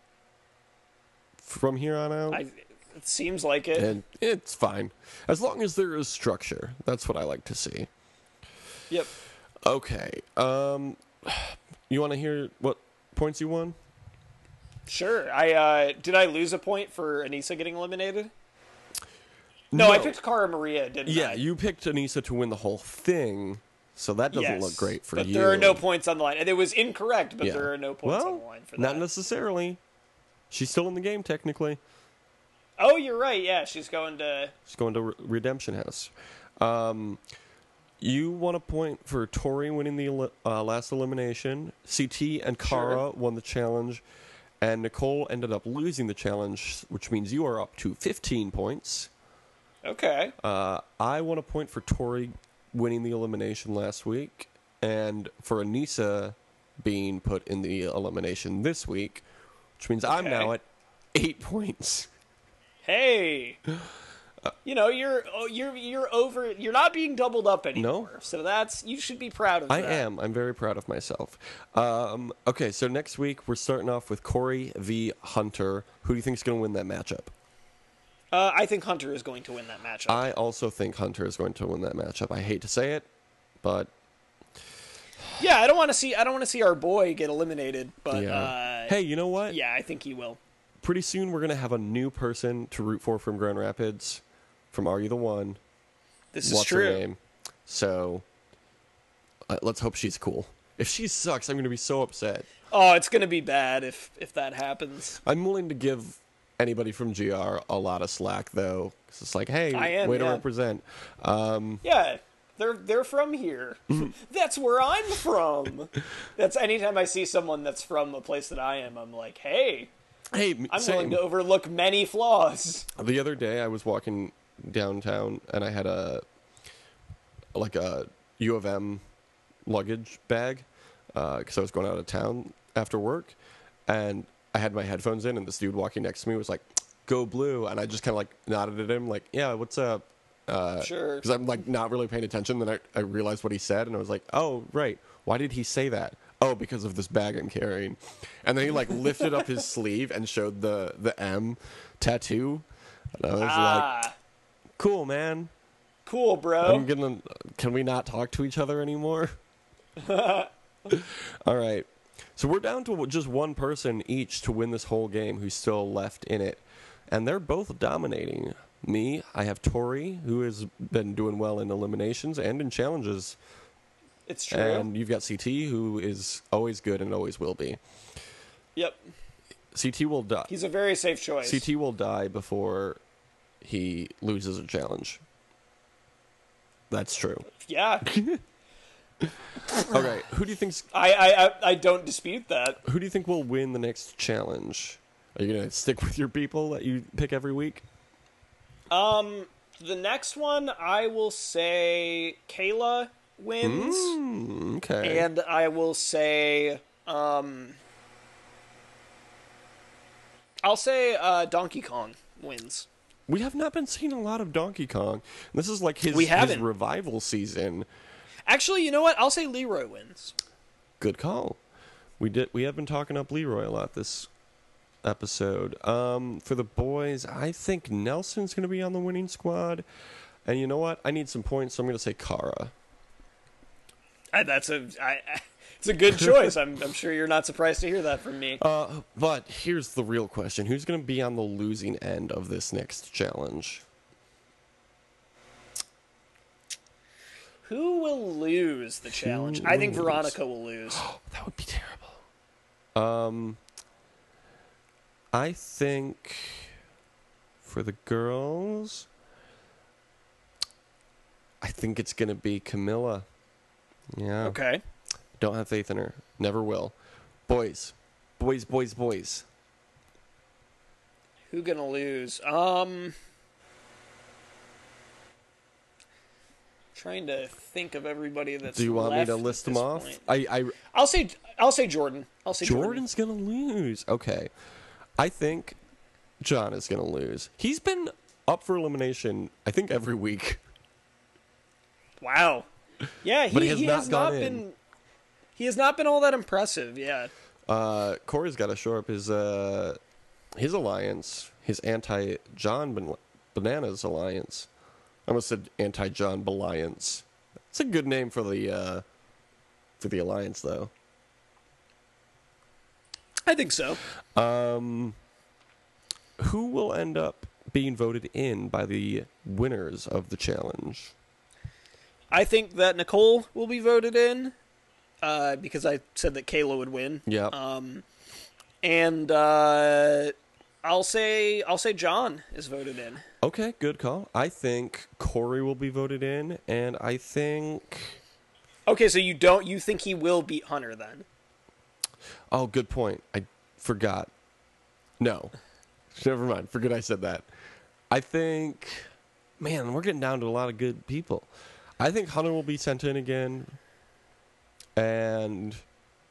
[SPEAKER 2] from here on out.
[SPEAKER 3] I, it seems like it.
[SPEAKER 2] And it's fine. As long as there is structure. That's what I like to see.
[SPEAKER 3] Yep.
[SPEAKER 2] Okay. Um, you want to hear what points you won?
[SPEAKER 3] Sure. I uh, did I lose a point for Anissa getting eliminated? No, I picked Cara Maria, didn't
[SPEAKER 2] Yeah,
[SPEAKER 3] I?
[SPEAKER 2] you picked Anissa to win the whole thing, so that doesn't
[SPEAKER 3] Yes,
[SPEAKER 2] look great for
[SPEAKER 3] but
[SPEAKER 2] you.
[SPEAKER 3] there are no points on the line. And it was incorrect, but
[SPEAKER 2] Yeah.
[SPEAKER 3] there are no points
[SPEAKER 2] well,
[SPEAKER 3] on the line for
[SPEAKER 2] not
[SPEAKER 3] that.
[SPEAKER 2] necessarily. She's still in the game, technically.
[SPEAKER 3] Oh, you're right. Yeah, she's going to...
[SPEAKER 2] She's going to Re- Redemption House. Um, you won a point for Tori winning the eli- uh, last elimination. C T and Kara
[SPEAKER 3] Sure.
[SPEAKER 2] won the challenge. And Nicole ended up losing the challenge, which means you are up to fifteen points.
[SPEAKER 3] Okay.
[SPEAKER 2] Uh, I won a point for Tori winning the elimination last week. And for Anissa being put in the elimination this week, which means I'm
[SPEAKER 3] Okay.
[SPEAKER 2] now at eight points.
[SPEAKER 3] Hey. You know, you're oh, you're you're over. You're not being doubled up anymore.
[SPEAKER 2] No.
[SPEAKER 3] So that's you should be proud of
[SPEAKER 2] I
[SPEAKER 3] that.
[SPEAKER 2] am. I'm very proud of myself. Um, okay, so next week we're starting off with Corey v. Hunter. Who do you think is going to win that matchup?
[SPEAKER 3] Uh, I think Hunter is going to win that matchup.
[SPEAKER 2] I also think Hunter is going to win that matchup. I hate to say it, but
[SPEAKER 3] yeah, I don't want to see. I don't want to see our boy get eliminated. But
[SPEAKER 2] yeah.
[SPEAKER 3] uh,
[SPEAKER 2] Hey, you know what?
[SPEAKER 3] yeah, I think he will.
[SPEAKER 2] Pretty soon we're going to have a new person to root for from Grand Rapids, from Are You the One?
[SPEAKER 3] This is
[SPEAKER 2] What's
[SPEAKER 3] true.
[SPEAKER 2] her name? So uh, let's hope she's cool. If she sucks, I'm going to be so upset.
[SPEAKER 3] Oh, it's gonna be bad if if that happens.
[SPEAKER 2] I'm willing to give anybody from G R a lot of slack, though. 'Cause it's like, hey,
[SPEAKER 3] I am,
[SPEAKER 2] way to
[SPEAKER 3] yeah.
[SPEAKER 2] represent. Um,
[SPEAKER 3] Yeah, they're they're from here.
[SPEAKER 2] Mm-hmm.
[SPEAKER 3] That's where I'm from. That's anytime I see someone that's from a place that I am, I'm like, hey,
[SPEAKER 2] hey, m-
[SPEAKER 3] I'm
[SPEAKER 2] same.
[SPEAKER 3] willing to overlook many flaws.
[SPEAKER 2] The other day, I was walking downtown, and I had a like a U of M luggage bag because I was going out of town after work, and I had my headphones in, and this dude walking next to me was like, "Go Blue," and I just kind of like nodded at him, like, "Yeah, what's up?" Uh,
[SPEAKER 3] Sure.
[SPEAKER 2] Because I'm like not really paying attention. Then I, I realized what he said, and I was like, "Oh, right. Why did he say that?" Oh, because of this bag I'm carrying. And then he like lifted up his sleeve and showed the the M tattoo, and I was like,
[SPEAKER 3] Ah,
[SPEAKER 2] "Cool, man.
[SPEAKER 3] cool, bro.
[SPEAKER 2] I'm gonna. Can we not talk to each other anymore?" All right. So we're down to just one person each to win this whole game who's still left in it. And they're both dominating. Me, I have Tori, who has been doing well in eliminations and in challenges.
[SPEAKER 3] It's true.
[SPEAKER 2] And you've got C T, who is always good and always will be.
[SPEAKER 3] Yep,
[SPEAKER 2] C T will die.
[SPEAKER 3] he's a very safe choice.
[SPEAKER 2] C T will die before he loses a challenge. That's true.
[SPEAKER 3] Yeah,
[SPEAKER 2] Okay, who do you think's
[SPEAKER 3] I, I I I don't dispute that.
[SPEAKER 2] Who do you think will win the next challenge? Are you gonna stick with your people that you pick every week?
[SPEAKER 3] Um, the next one, I will say Kayla wins,
[SPEAKER 2] Mm, okay.
[SPEAKER 3] and I will say, um, I'll say uh, Donkey Kong wins.
[SPEAKER 2] We have not been seeing a lot of Donkey Kong. This is like his,
[SPEAKER 3] We
[SPEAKER 2] his
[SPEAKER 3] haven't.
[SPEAKER 2] revival season.
[SPEAKER 3] Actually, you know what? I'll say Leroy wins.
[SPEAKER 2] Good call. We did. We have been talking up Leroy a lot this episode. Um, for the boys, I think Nelson's going to be on the winning squad. And you know what? I need some points, so I'm going to say Kara.
[SPEAKER 3] I, that's a, I, I, it's a good choice. I'm, I'm sure you're not surprised to hear that from me.
[SPEAKER 2] Uh, but here's the real question: who's going to be on the losing end of this next challenge?
[SPEAKER 3] Who will lose the challenge?
[SPEAKER 2] Who
[SPEAKER 3] I think
[SPEAKER 2] will
[SPEAKER 3] Veronica will lose.
[SPEAKER 2] That would be terrible. Um, I think for the girls, I think it's going to be Camilla. Yeah.
[SPEAKER 3] Okay.
[SPEAKER 2] Don't have faith in her. Never will. Boys. Boys, boys, boys.
[SPEAKER 3] Who gonna lose? Um, trying to think of everybody that's.
[SPEAKER 2] Do you want me
[SPEAKER 3] left
[SPEAKER 2] to
[SPEAKER 3] at
[SPEAKER 2] list them
[SPEAKER 3] this
[SPEAKER 2] off?
[SPEAKER 3] point.
[SPEAKER 2] I, I
[SPEAKER 3] I'll say I'll say Jordan. I'll say Jordan.
[SPEAKER 2] Jordan's going to lose. Okay. I think John is going to lose. He's been up for elimination, I think, every week.
[SPEAKER 3] Wow. Yeah, he,
[SPEAKER 2] But he has
[SPEAKER 3] he
[SPEAKER 2] not
[SPEAKER 3] has
[SPEAKER 2] gone
[SPEAKER 3] not
[SPEAKER 2] in.
[SPEAKER 3] been. He has not been all that impressive. Yeah.
[SPEAKER 2] Uh, Corey's got to shore up his uh, his alliance, his anti-John ban- Bananas alliance. I almost said anti-John Alliance. It's a good name for the uh, for the alliance, though.
[SPEAKER 3] I think so.
[SPEAKER 2] Um, who will end up being voted in by the winners of the challenge?
[SPEAKER 3] I think that Nicole will be voted in uh, because I said that Kayla would win.
[SPEAKER 2] Yeah.
[SPEAKER 3] Um, and uh, I'll say I'll say John is voted in.
[SPEAKER 2] Okay, good call. I think Corey will be voted in, and I think.
[SPEAKER 3] Okay, so you don't you think he will beat Hunter then?
[SPEAKER 2] Oh, good point. I forgot. No. Never mind. Forget I said that. I think, man, we're getting down to a lot of good people. I think Hunter will be sent in again. And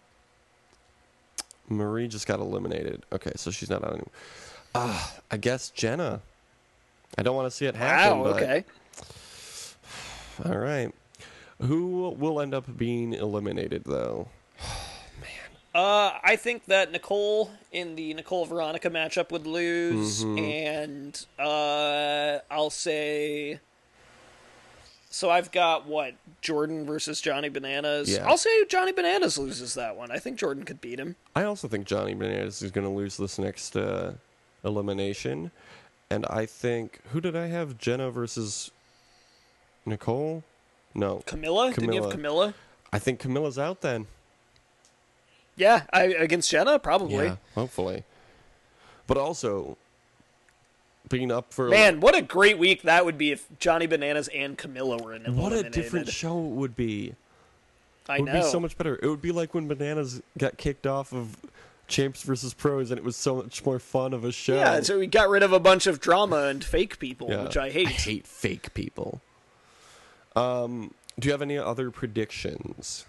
[SPEAKER 2] Marie just got eliminated. Okay, so she's not on anymore. Ah, I guess Jenna. I don't want to see it happen.
[SPEAKER 3] Wow.
[SPEAKER 2] but-
[SPEAKER 3] Okay.
[SPEAKER 2] All right. Who will end up being eliminated, though?
[SPEAKER 3] Uh, I think that Nicole in the Nicole Veronica matchup would lose,
[SPEAKER 2] Mm-hmm.
[SPEAKER 3] and uh, I'll say. So I've got what Jordan versus Johnny Bananas.
[SPEAKER 2] Yeah.
[SPEAKER 3] I'll say Johnny Bananas loses that one. I think Jordan could beat him.
[SPEAKER 2] I also think Johnny Bananas is going to lose this next uh, elimination. And I think, who did I have? Jenna versus Nicole? No.
[SPEAKER 3] Camilla? Didn't you have Camilla?
[SPEAKER 2] I think Camilla's out then.
[SPEAKER 3] Yeah, I, against Jenna, probably.
[SPEAKER 2] Yeah, hopefully. But also, being up for...
[SPEAKER 3] Man, what a great week that would be if Johnny Bananas and Camilla were in
[SPEAKER 2] what a
[SPEAKER 3] eliminated.
[SPEAKER 2] different show it would be.
[SPEAKER 3] I
[SPEAKER 2] It would
[SPEAKER 3] know.
[SPEAKER 2] be so much better. It would be like when Bananas got kicked off of Champs versus Pros, and it was so much more fun of a show.
[SPEAKER 3] Yeah, so we got rid of a bunch of drama and fake people,
[SPEAKER 2] Yeah.
[SPEAKER 3] which I hate.
[SPEAKER 2] I hate fake people. Um, do you have any other predictions?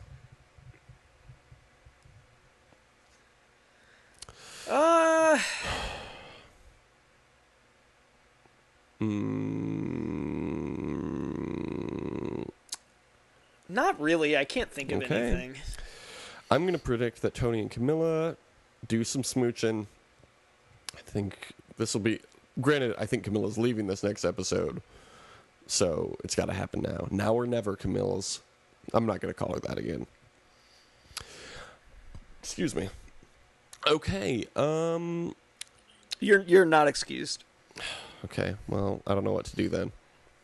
[SPEAKER 3] Uh,
[SPEAKER 2] Mm,
[SPEAKER 3] not really. I can't think of
[SPEAKER 2] Okay.
[SPEAKER 3] anything.
[SPEAKER 2] I'm going to predict that Tony and Camilla do some smooching. I think this will be... Granted, I think Camilla's leaving this next episode, so it's got to happen now. Now or never, Camilla's. I'm not going to call her that again. Excuse me. Okay, um...
[SPEAKER 3] You're you're not excused.
[SPEAKER 2] Okay, well, I don't know what to do then.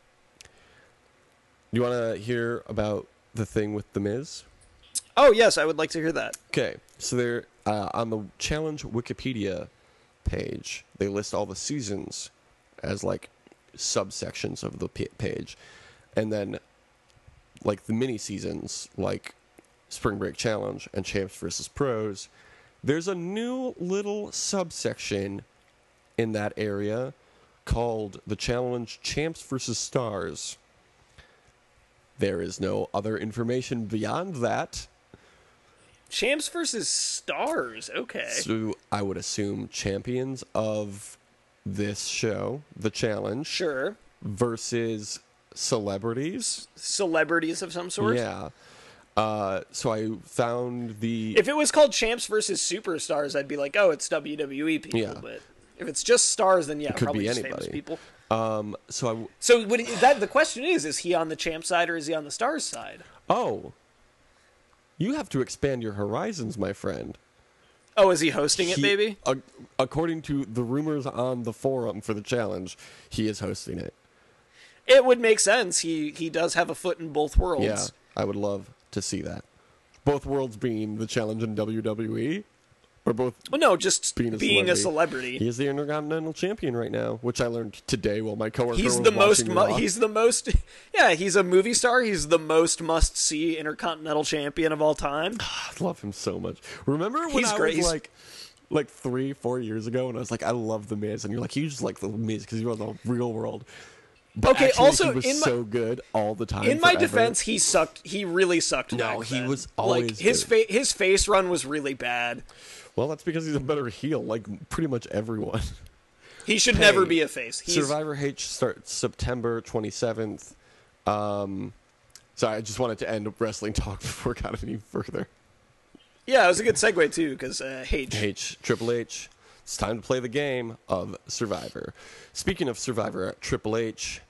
[SPEAKER 2] You want to hear about the thing with The Miz?
[SPEAKER 3] Oh yes, I would like to hear that.
[SPEAKER 2] Okay, so they're uh, on the challenge Wikipedia page. They list all the seasons as like subsections of the p- page, and then like the mini seasons, like Spring Break Challenge and Champs versus Pros, There's a new little subsection in that area called the Challenge Champs versus Stars. There is no other information beyond that.
[SPEAKER 3] Champs versus Stars. Okay.
[SPEAKER 2] So I would assume champions of this show, the challenge,
[SPEAKER 3] Sure.
[SPEAKER 2] versus celebrities.
[SPEAKER 3] Celebrities of some sort.
[SPEAKER 2] Yeah. Uh, so I found the.
[SPEAKER 3] If it was called Champs versus Superstars, I'd be like, oh, it's W W E people.
[SPEAKER 2] Yeah.
[SPEAKER 3] But if it's just stars, then yeah,
[SPEAKER 2] could
[SPEAKER 3] probably
[SPEAKER 2] be
[SPEAKER 3] just
[SPEAKER 2] anybody.
[SPEAKER 3] famous people.
[SPEAKER 2] Um, so I.
[SPEAKER 3] So would it, that the question is: is he on the Champ side or is he on the Stars side?
[SPEAKER 2] Oh. You have to expand your horizons, my friend.
[SPEAKER 3] Oh, is he hosting it,
[SPEAKER 2] He-
[SPEAKER 3] maybe?
[SPEAKER 2] a- according to the rumors on the forum for the challenge, he is hosting it.
[SPEAKER 3] It would make sense. He he does have a foot in both worlds.
[SPEAKER 2] Yeah, I would love to see that. Both worlds being the challenge in W W E, or both
[SPEAKER 3] Well, no, just
[SPEAKER 2] being
[SPEAKER 3] being
[SPEAKER 2] a
[SPEAKER 3] a,
[SPEAKER 2] celebrity.
[SPEAKER 3] celebrity.
[SPEAKER 2] He is the Intercontinental Champion right now, which I learned today while my coworker
[SPEAKER 3] He's
[SPEAKER 2] was
[SPEAKER 3] the most.
[SPEAKER 2] watching
[SPEAKER 3] Mu-
[SPEAKER 2] Raw.
[SPEAKER 3] he's the most. Yeah, he's a movie star. He's the most must-see Intercontinental Champion of all time.
[SPEAKER 2] I love him so much. Remember when
[SPEAKER 3] He's
[SPEAKER 2] I
[SPEAKER 3] great.
[SPEAKER 2] was
[SPEAKER 3] He's-
[SPEAKER 2] like, like three, four years ago, and I was like, I love the Miz, and you're like, you just like the Miz because you're in the real world. But
[SPEAKER 3] Okay,
[SPEAKER 2] actually,
[SPEAKER 3] also,
[SPEAKER 2] he was
[SPEAKER 3] in my-
[SPEAKER 2] so good all the time.
[SPEAKER 3] In my
[SPEAKER 2] forever.
[SPEAKER 3] defense, he sucked. He really sucked.
[SPEAKER 2] No,
[SPEAKER 3] back
[SPEAKER 2] he
[SPEAKER 3] then.
[SPEAKER 2] was
[SPEAKER 3] like
[SPEAKER 2] always
[SPEAKER 3] his
[SPEAKER 2] good.
[SPEAKER 3] fa- his face run was really bad.
[SPEAKER 2] Well, that's because he's a better heel, like pretty much everyone.
[SPEAKER 3] He should
[SPEAKER 2] Hey,
[SPEAKER 3] never be a face. He's,
[SPEAKER 2] Survivor H starts September twenty-seventh. Um, sorry, I just wanted to end wrestling talk before it got any further.
[SPEAKER 3] Yeah, it was a good segue too, because uh, H.
[SPEAKER 2] H, Triple H, it's time to play the game of Survivor. Speaking of Survivor, Triple H,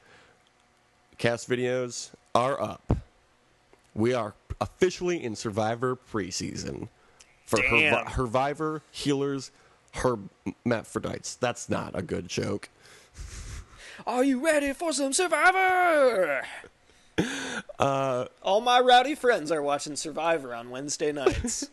[SPEAKER 2] cast videos are up. We are officially in Survivor preseason. For
[SPEAKER 3] Damn.
[SPEAKER 2] Hervi- Survivor, Healers, Hermaphrodites. That's not a good joke.
[SPEAKER 3] Are you ready for some Survivor? Uh, All my rowdy friends are watching Survivor on Wednesday nights.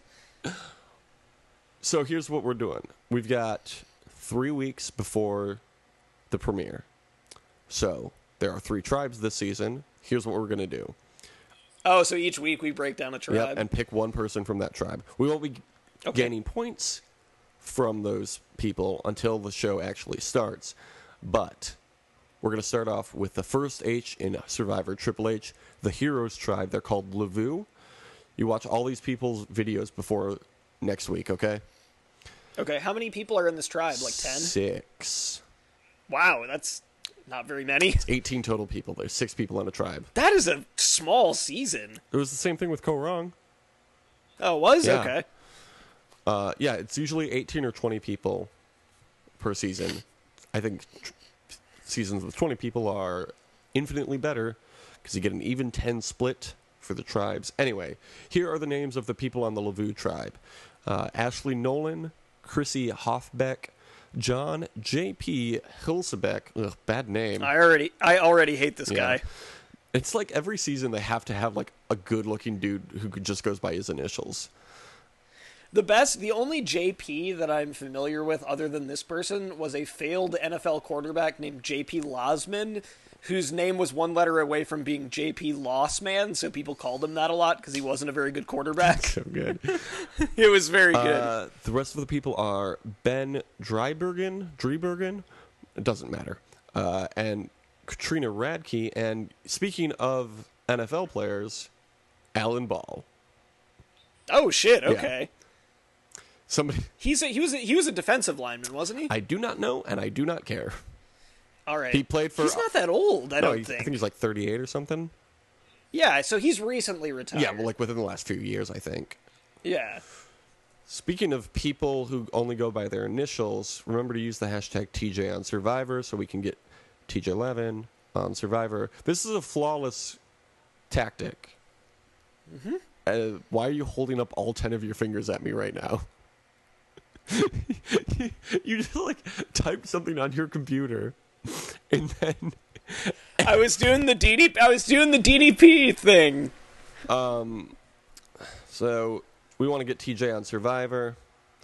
[SPEAKER 2] So here's what we're doing. We've got three weeks before the premiere. So there are three tribes this season. Here's what we're going to do.
[SPEAKER 3] Oh, so each week we break down a tribe.
[SPEAKER 2] Yep, and pick one person from that tribe. We won't be
[SPEAKER 3] Okay.
[SPEAKER 2] gaining points from those people until the show actually starts. But we're going to start off with the first H in Survivor, Triple H, the Heroes tribe. They're called Lavu. You watch all these people's videos before next week, okay?
[SPEAKER 3] Okay, how many people are in this tribe? Like ten?
[SPEAKER 2] Six.
[SPEAKER 3] Wow, that's not very many.
[SPEAKER 2] eighteen total people. There's six people in a tribe.
[SPEAKER 3] That is a small season.
[SPEAKER 2] It was the same thing with Ko Wrong.
[SPEAKER 3] Oh, it was?
[SPEAKER 2] Yeah.
[SPEAKER 3] Okay.
[SPEAKER 2] Uh, yeah, it's usually eighteen or twenty people per season. I think tr- seasons with twenty people are infinitely better because you get an even ten split for the tribes. Anyway, here are the names of the people on the Lavu tribe. Uh, Ashley Nolan, Chrissy Hoffbeck, John J P Hilsebeck. Ugh, bad name.
[SPEAKER 3] I already I already hate this
[SPEAKER 2] Yeah.
[SPEAKER 3] guy.
[SPEAKER 2] It's like every season they have to have like a good-looking dude who could- just goes by his initials.
[SPEAKER 3] The best, the only J P that I'm familiar with other than this person was a failed N F L quarterback named J P Losman, whose name was one letter away from being J P Lossman, so people called him that a lot because he wasn't a very good quarterback.
[SPEAKER 2] So good.
[SPEAKER 3] It was very good.
[SPEAKER 2] Uh, the rest of the people are Ben Drybergen, Drybergen, it doesn't matter, uh, and Katrina Radke. And speaking of N F L players, Alan Ball.
[SPEAKER 3] Oh shit! Okay,
[SPEAKER 2] Somebody
[SPEAKER 3] he's a, he was a, he was a defensive lineman, wasn't he?
[SPEAKER 2] I do not know, and I do not care.
[SPEAKER 3] All right,
[SPEAKER 2] He played for.
[SPEAKER 3] He's not that old, I
[SPEAKER 2] no,
[SPEAKER 3] don't
[SPEAKER 2] he-
[SPEAKER 3] think.
[SPEAKER 2] I think he's like thirty-eight or something.
[SPEAKER 3] Yeah, so he's recently retired.
[SPEAKER 2] Yeah, well, like within the last few years, I think.
[SPEAKER 3] yeah.
[SPEAKER 2] Speaking of people who only go by their initials, remember to use the hashtag T J on Survivor so we can get T J Levin on Survivor. This is a flawless tactic. Mm-hmm. Uh, why are you holding up all ten of your fingers at me right now? You just like typed something on your computer, and then
[SPEAKER 3] I was doing the D D. I was doing the D D P thing.
[SPEAKER 2] so we want to get T J on Survivor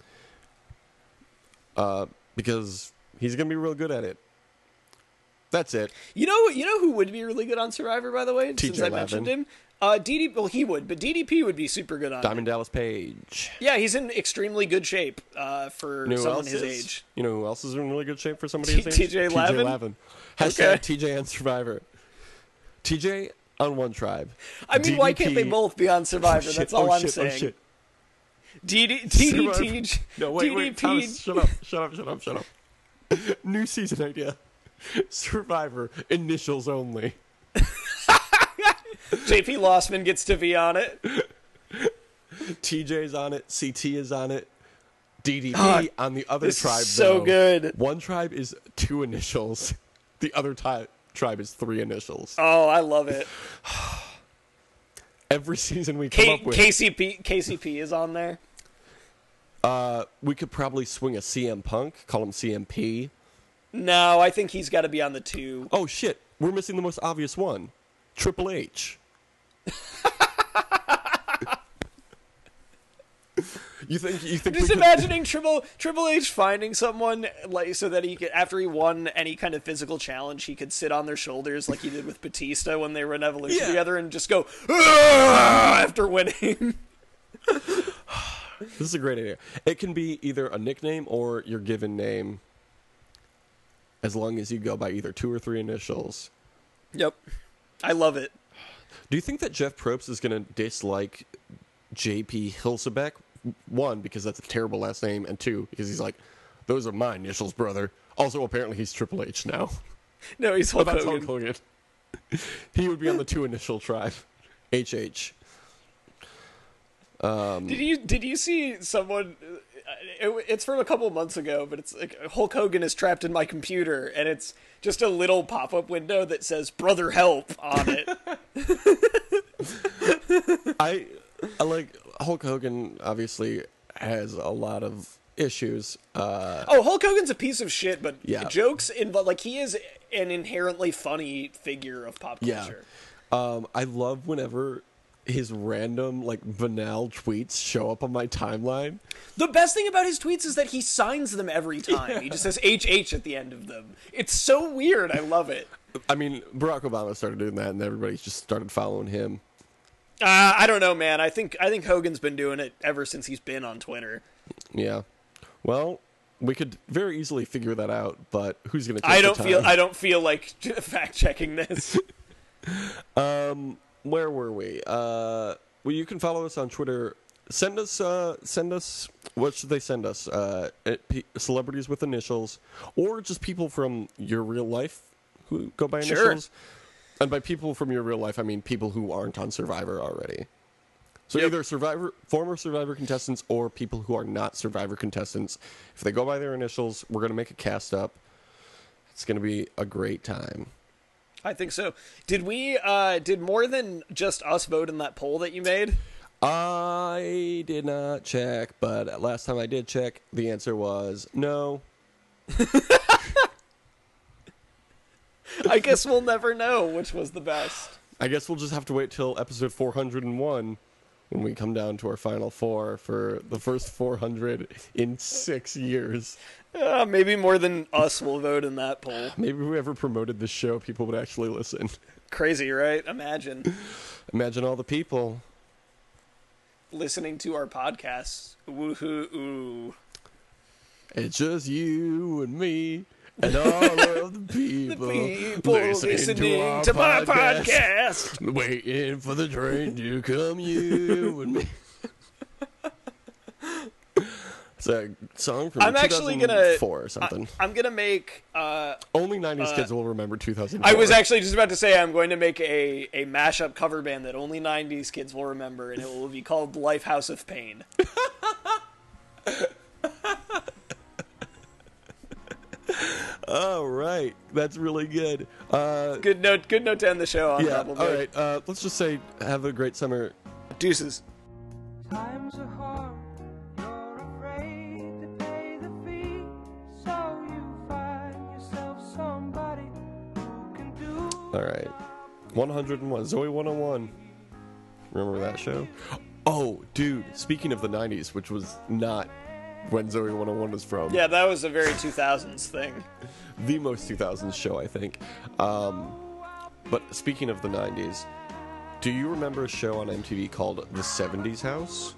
[SPEAKER 2] uh, because he's gonna be real good at it. That's it.
[SPEAKER 3] You know, you know who would be really good on Survivor, by the way,
[SPEAKER 2] T J
[SPEAKER 3] since I
[SPEAKER 2] Levin.
[SPEAKER 3] mentioned him. Uh, D D, well, he would, but D D P would be super good on it.
[SPEAKER 2] Diamond Dallas Page.
[SPEAKER 3] Yeah, he's in extremely good shape uh, for
[SPEAKER 2] You know who
[SPEAKER 3] someone
[SPEAKER 2] else
[SPEAKER 3] his
[SPEAKER 2] is?
[SPEAKER 3] age.
[SPEAKER 2] You know who else is in really good shape for somebody
[SPEAKER 3] T-
[SPEAKER 2] his age?
[SPEAKER 3] T J Lavin?
[SPEAKER 2] Lavin. Hashtag
[SPEAKER 3] Okay.
[SPEAKER 2] T J on Survivor. T J on one tribe.
[SPEAKER 3] I mean, why can't they
[SPEAKER 2] D D P
[SPEAKER 3] both be on Survivor?
[SPEAKER 2] Oh, shit.
[SPEAKER 3] That's all
[SPEAKER 2] oh,
[SPEAKER 3] I'm
[SPEAKER 2] shit.
[SPEAKER 3] saying.
[SPEAKER 2] Oh, shit.
[SPEAKER 3] D D T D
[SPEAKER 2] Survivor.
[SPEAKER 3] T
[SPEAKER 2] No, wait, wait,
[SPEAKER 3] D D P.
[SPEAKER 2] Thomas, shut up, shut up, shut up, shut up. New season idea. Survivor, initials only.
[SPEAKER 3] J P Lossman gets to be on it.
[SPEAKER 2] T J's on it, C T is on it, D D P
[SPEAKER 3] God,
[SPEAKER 2] on the other
[SPEAKER 3] this is
[SPEAKER 2] tribe.
[SPEAKER 3] so
[SPEAKER 2] though.
[SPEAKER 3] good.
[SPEAKER 2] One tribe is two initials, the other ti- tribe is three initials.
[SPEAKER 3] Oh, I love it.
[SPEAKER 2] Every season we come
[SPEAKER 3] K-
[SPEAKER 2] up with,
[SPEAKER 3] K C P K C P is on there.
[SPEAKER 2] uh, we could probably swing a C M Punk, call him C M P.
[SPEAKER 3] No, I think he's got to be on the two.
[SPEAKER 2] Oh shit, we're missing the most obvious one, Triple H. You think you think
[SPEAKER 3] Just
[SPEAKER 2] we could-
[SPEAKER 3] imagining Triple Triple H finding someone like so that he could, after he won any kind of physical challenge, he could sit on their shoulders like he did with Batista when they were in Evolution
[SPEAKER 2] Yeah.
[SPEAKER 3] together and just go "Ah!" after winning.
[SPEAKER 2] This is a great idea. It can be either a nickname or your given name, as long as you go by either two or three initials.
[SPEAKER 3] Yep, I love it.
[SPEAKER 2] Do you think that Jeff Probst is going to dislike J P Hilsebeck? One, because that's a terrible last name, and two, because he's like, those are my initials, brother. Also, apparently, he's Triple H now.
[SPEAKER 3] No, he's
[SPEAKER 2] Oh,
[SPEAKER 3] Hulk
[SPEAKER 2] that's
[SPEAKER 3] Hogan.
[SPEAKER 2] Hulk Hogan. He would be on the two initial tribe, H H. Um,
[SPEAKER 3] Did you did you see someone? It, it's from a couple months ago, but it's like Hulk Hogan is trapped in my computer, and it's just a little pop up window that says "Brother Help" on it.
[SPEAKER 2] I, I like Hulk Hogan. Obviously, has a lot of issues. Uh,
[SPEAKER 3] Oh, Hulk Hogan's a piece of shit, but
[SPEAKER 2] Yeah.
[SPEAKER 3] jokes involve like he is an inherently funny figure of pop
[SPEAKER 2] yeah,
[SPEAKER 3] culture.
[SPEAKER 2] um, I love whenever his random like banal tweets show up on my timeline.
[SPEAKER 3] The best thing about his tweets is that he signs them every time. He just says H H at the end of them. It's so weird. I love it.
[SPEAKER 2] I mean, Barack Obama started doing that, and everybody just started following him.
[SPEAKER 3] Uh, I don't know, man. I think I think Hogan's been doing it ever since he's been on Twitter.
[SPEAKER 2] Yeah. Well, we could very easily figure that out, but who's going to take
[SPEAKER 3] I don't
[SPEAKER 2] the
[SPEAKER 3] feel
[SPEAKER 2] time?
[SPEAKER 3] I don't feel like fact checking this.
[SPEAKER 2] Um, where were we? Uh, well, you can follow us on Twitter. Send us, uh, send us. What should they send us? Uh, at P- celebrities with initials, or just people from your real life who go by
[SPEAKER 3] Sure.
[SPEAKER 2] initials. And by people from your real life, I mean people who aren't on Survivor already. So
[SPEAKER 3] Yep.
[SPEAKER 2] either Survivor, former Survivor contestants, or people who are not Survivor contestants. If they go by their initials, we're gonna make a cast up. It's gonna be a great time.
[SPEAKER 3] I think so. Did we? Uh, did more than just us vote in that poll that you made?
[SPEAKER 2] I did not check, but last time I did check, the answer was no.
[SPEAKER 3] I guess we'll never know which was the best.
[SPEAKER 2] I guess we'll just have to wait till episode four hundred one when we come down to our final four for the first four hundred in six years.
[SPEAKER 3] Uh, maybe more than us will vote in that poll.
[SPEAKER 2] Maybe if we ever promoted this show, people would actually listen.
[SPEAKER 3] Crazy, right? Imagine
[SPEAKER 2] Imagine all the people.
[SPEAKER 3] listening to our podcasts. Woohoo! Ooh.
[SPEAKER 2] It's just you and me and all of the people,
[SPEAKER 3] People listening to, my podcast.
[SPEAKER 2] waiting for the train to come. You and me. It's a song from
[SPEAKER 3] I'm actually gonna-
[SPEAKER 2] two thousand four or something.
[SPEAKER 3] I'm gonna make. Uh,
[SPEAKER 2] Only nineties
[SPEAKER 3] uh,
[SPEAKER 2] kids will remember two thousand four.
[SPEAKER 3] I was actually just about to say I'm going to make a a mashup cover band that only nineties kids will remember, and it will be called Lifehouse of Pain.
[SPEAKER 2] All right, that's really good. Uh,
[SPEAKER 3] Good note. Good note to end the show on.
[SPEAKER 2] yeah.
[SPEAKER 3] Probably.
[SPEAKER 2] All right. Uh, let's just say have a great summer.
[SPEAKER 3] Deuces.
[SPEAKER 1] Times are hard, you're afraid to pay the fee, so you find yourself somebody who can do.
[SPEAKER 2] All right. one hundred one. Zoe one oh one. Remember that show? Oh, dude. Speaking of the nineties, which was not when Zoe one oh one was from.
[SPEAKER 3] Yeah, that was a very two thousands thing.
[SPEAKER 2] The most two thousands show, I think. Um, but speaking of the nineties, Do you remember a show on M T V called The seventies House?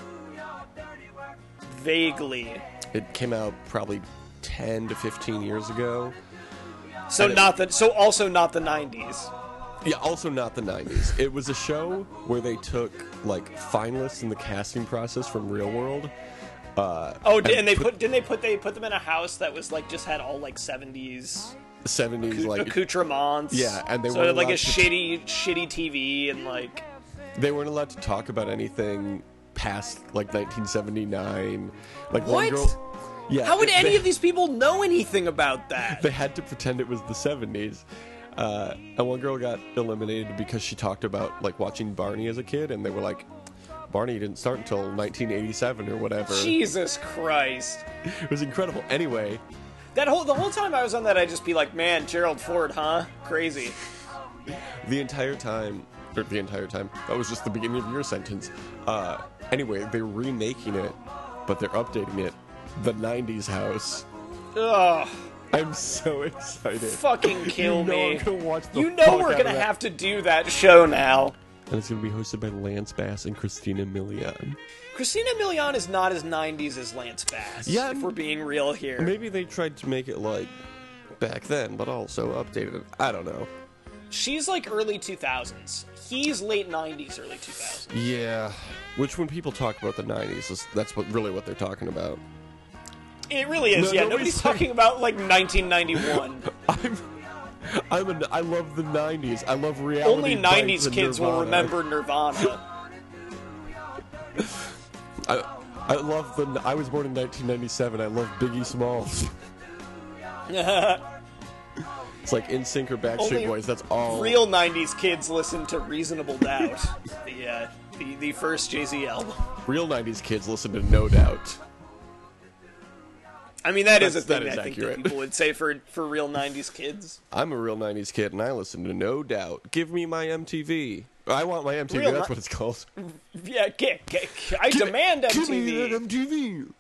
[SPEAKER 3] Vaguely.
[SPEAKER 2] It came out probably ten to fifteen years ago.
[SPEAKER 3] So
[SPEAKER 2] And it-
[SPEAKER 3] not the so also not the nineties.
[SPEAKER 2] Yeah, also not the nineties. It was a show where they took, like, finalists in the casting process from Real World. Uh,
[SPEAKER 3] Oh, and, and they put didn't they put they put them in a house that was like just had all like seventies
[SPEAKER 2] seventies, like,
[SPEAKER 3] accoutrements.
[SPEAKER 2] Yeah, and they
[SPEAKER 3] so
[SPEAKER 2] weren't
[SPEAKER 3] like a
[SPEAKER 2] allowed to-
[SPEAKER 3] shitty shitty T V and like
[SPEAKER 2] they weren't allowed to talk about anything past, like, nineteen seventy-nine. Like, one
[SPEAKER 3] What?
[SPEAKER 2] girl... Yeah,
[SPEAKER 3] how would
[SPEAKER 2] they-
[SPEAKER 3] any of these people know anything about that?
[SPEAKER 2] They had to pretend it was the seventies. Uh, and one girl got eliminated because she talked about, like, watching Barney as a kid, and they were like, Barney didn't start until nineteen eighty-seven or whatever.
[SPEAKER 3] Jesus Christ.
[SPEAKER 2] It was incredible. Anyway,
[SPEAKER 3] That whole the whole time I was on that, I'd just be like, man, Gerald Ford, huh? Crazy.
[SPEAKER 2] the entire time, or the entire time, that was just the beginning of your sentence. Uh, anyway, they're remaking it, but they're updating it. The nineties House.
[SPEAKER 3] Ugh.
[SPEAKER 2] I'm so excited.
[SPEAKER 3] Fucking kill
[SPEAKER 2] you know
[SPEAKER 3] me.
[SPEAKER 2] I'm gonna watch the
[SPEAKER 3] You know
[SPEAKER 2] fuck
[SPEAKER 3] we're
[SPEAKER 2] out
[SPEAKER 3] gonna
[SPEAKER 2] of that.
[SPEAKER 3] have to do that show now.
[SPEAKER 2] And it's gonna be hosted by Lance Bass and Christina Milian.
[SPEAKER 3] Christina Milian is not as nineties as Lance Bass.
[SPEAKER 2] Yeah,
[SPEAKER 3] if we're being real here.
[SPEAKER 2] Maybe they tried to make it like back then, but also updated it. I don't know.
[SPEAKER 3] She's like early two thousands. He's late nineties, early two thousands.
[SPEAKER 2] Yeah, which when people talk about the nineties, is, that's what really what they're talking about.
[SPEAKER 3] It really is.
[SPEAKER 2] No,
[SPEAKER 3] yeah,
[SPEAKER 2] nobody's
[SPEAKER 3] nobody's
[SPEAKER 2] saying-
[SPEAKER 3] talking about like nineteen ninety-one.
[SPEAKER 2] I'm, I'm a, I love the nineties. I love reality.
[SPEAKER 3] Only nineties
[SPEAKER 2] bites and
[SPEAKER 3] kids will
[SPEAKER 2] Nirvana.
[SPEAKER 3] remember Nirvana.
[SPEAKER 2] I, I love the. I was born in nineteen ninety-seven. I love Biggie Smalls. It's like N Sync or Backstreet
[SPEAKER 3] Only
[SPEAKER 2] Boys. That's all.
[SPEAKER 3] Real nineties kids listen to Reasonable Doubt, the uh, the the first Jay-Z album.
[SPEAKER 2] Real nineties kids listen to No Doubt.
[SPEAKER 3] I mean, that is a
[SPEAKER 2] That's- that
[SPEAKER 3] thing
[SPEAKER 2] is
[SPEAKER 3] I think
[SPEAKER 2] accurate.
[SPEAKER 3] that people would say for for real nineties kids.
[SPEAKER 2] I'm a real nineties kid, and I listen to No Doubt. Give me my M T V. I want my M T V.
[SPEAKER 3] Real
[SPEAKER 2] That's
[SPEAKER 3] ni-
[SPEAKER 2] what it's called.
[SPEAKER 3] Yeah, get, get, I demand
[SPEAKER 2] Give me that
[SPEAKER 3] M T V.
[SPEAKER 2] M T V.